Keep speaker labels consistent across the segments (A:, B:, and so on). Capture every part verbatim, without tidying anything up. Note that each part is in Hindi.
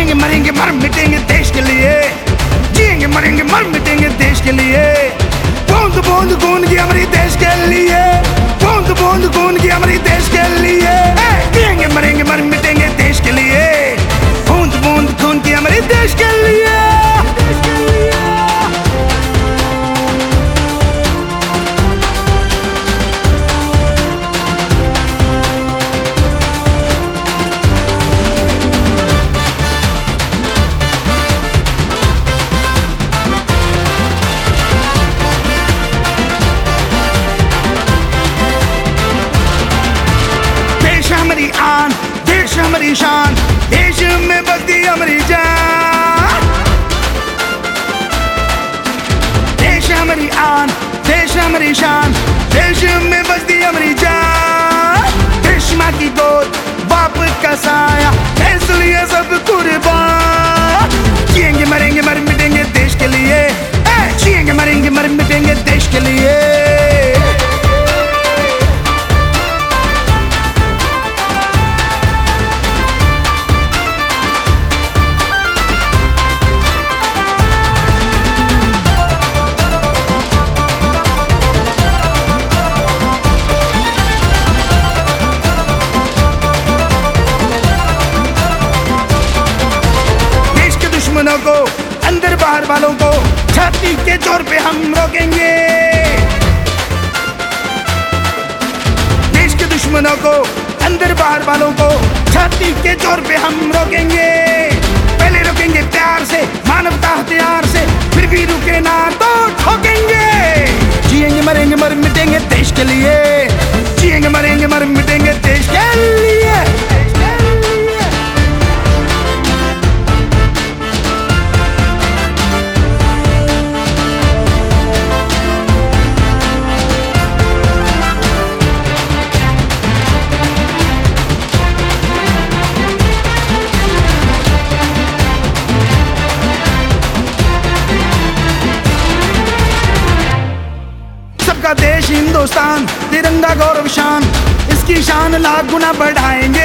A: जिएंगे मरेंगे मर मिटेंगे देश के लिए, जिएंगे मरेंगे मर मिटेंगे देश के लिए। बूंद बूंद खून की हमारी देश के लिए, बूंद बूंद खून की हमारी देश के लिए। जिएंगे मरेंगे मर मिटेंगे देश के लिए, बूंद बूंद खून की हमारी देश के लिए। हमारी आन, देश हमारी शान, देश में बसती हमारी जान। देश हमारी आन, देश हमारी शान, देश में बसती हमारी जान। देश माँ की गोद, बाप का साया, देश लिए सब कुर्बान। जिएंगे मरेंगे मर मिटेंगे देश के लिए, जिएंगे मरेंगे मर मिटेंगे देश के लिए। दुश्मनों को, अंदर बाहर वालों को, छाती के जोर पे हम रोकेंगे। देश के दुश्मनों को, अंदर बाहर वालों को, छाती के जोर पे हम रोकेंगे। पहले रोकेंगे प्यार से, मानवता हथियार से, फिर भी रुके ना तो ठोकेंगे। जिएंगे मरेंगे मर मिटेंगे देश के लिए, जिएंगे मरेंगे मर मिटेंगे देश के लिए। सबका देश हिंदुस्तान, तिरंगा गौरव शान, इसकी शान लाख गुना बढ़ाएंगे।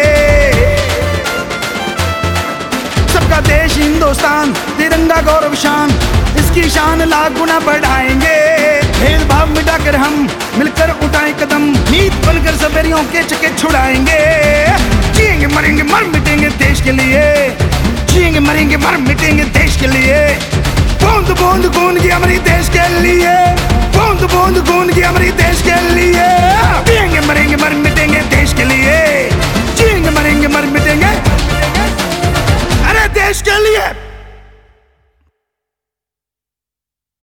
A: सबका देश हिंदुस्तान, तिरंगा गौरव शान, इसकी शान लाख गुना बढ़ाएंगे। भेदभाव मिटाकर हम मिलकर उठाएं कदम, नीत बनकर सवेरियों के चक्के छुड़ाएंगे। जिएंगे मरेंगे मर मिटेंगे देश के लिए, जिएंगे मरेंगे मर मिटेंगे देश के लिए। बूंद बूंद खून की हमारी देश के लिए, बूंद बूंद खून की हमारी देश के लिए।